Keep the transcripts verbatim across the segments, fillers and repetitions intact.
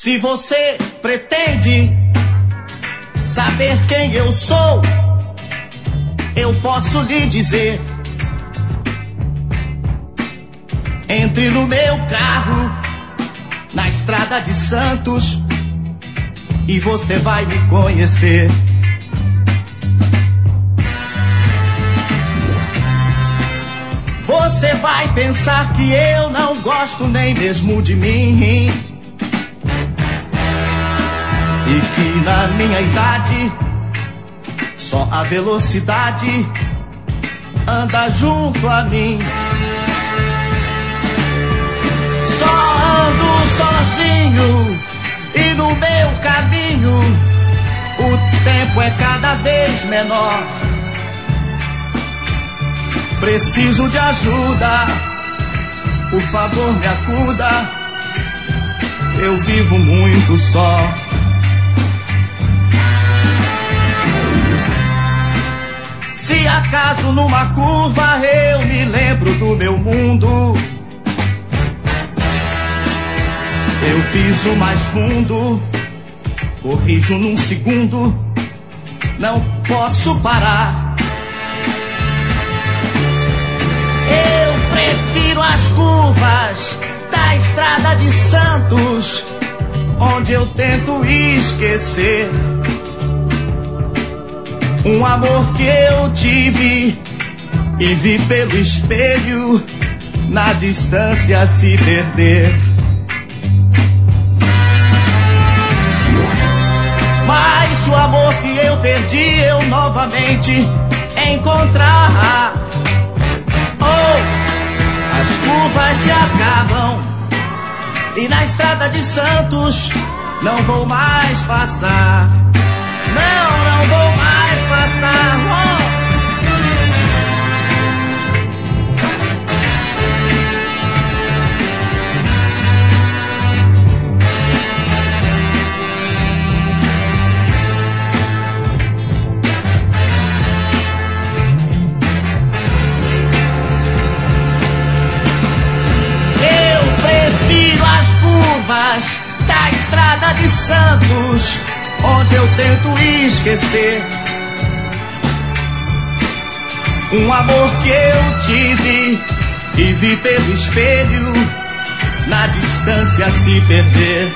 Se você pretende saber quem eu sou, eu posso lhe dizer. Entre no meu carro, na estrada de Santos, e você vai me conhecer. Você vai pensar que eu não gosto nem mesmo de mim, e que na minha idade só a velocidade anda junto a mim. Só ando sozinho e no meu caminho o tempo é cada vez menor. Preciso de ajuda, por favor me acuda, eu vivo muito só. Se acaso numa curva eu me lembro do meu mundo, eu piso mais fundo, corrijo num segundo, não posso parar. Eu prefiro as curvas da estrada de Santos, onde eu tento esquecer um amor que eu tive e vi pelo espelho na distância se perder. Mas o amor que eu perdi eu novamente encontrar. Oh, as curvas se acabam e na estrada de Santos não vou mais passar. Não, não vou mais passar. Oh. Eu prefiro as curvas da estrada de Santos, onde eu tento esquecer um amor que eu tive e vi pelo espelho na distância se perder.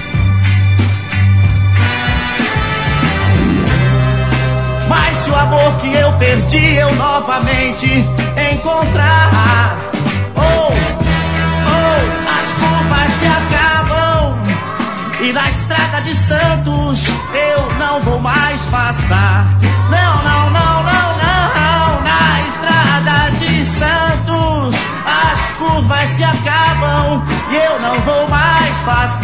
Mas se o amor que eu perdi eu novamente encontrar, oh, oh, as curvas se acabam e na estrada de Santos eu não vou mais passar. Não, não, não, não, não. Na estrada de Santos as curvas se acabam e eu não vou mais passar.